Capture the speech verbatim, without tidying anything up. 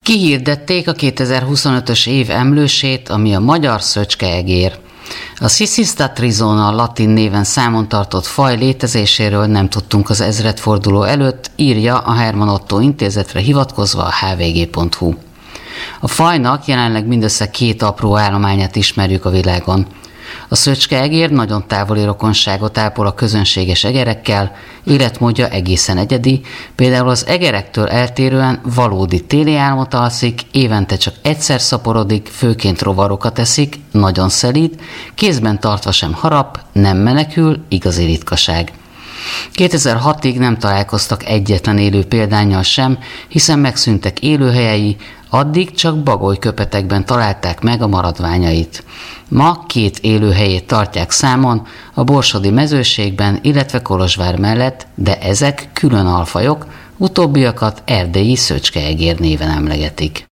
Kihirdették a kétezer-huszonötös év emlősét, ami a magyar szöcskeegér. A Cicista trizona latin néven számon tartott faj létezéséről nem tudtunk az ezredforduló előtt, írja a Herman Otto intézetre hivatkozva a há vé gé pont hú. A fajnak jelenleg mindössze két apró állományát ismerjük a világon. A szöcskeegér nagyon távoli rokonságot ápol a közönséges egerekkel, életmódja egészen egyedi, például az egerektől eltérően valódi téli álmot alszik, évente csak egyszer szaporodik, főként rovarokat eszik, nagyon szelíd, kézben tartva sem harap, nem menekül, igazi ritkaság. kétezer-hatig nem találkoztak egyetlen élő példánnyal sem, hiszen megszűntek élőhelyei, addig csak bagolyköpetekben találták meg a maradványait. Ma két élőhelyét tartják számon, a borsodi mezőségben, illetve Kolozsvár mellett, de ezek külön alfajok, utóbbiakat erdélyi szöcskeegér néven emlegetik.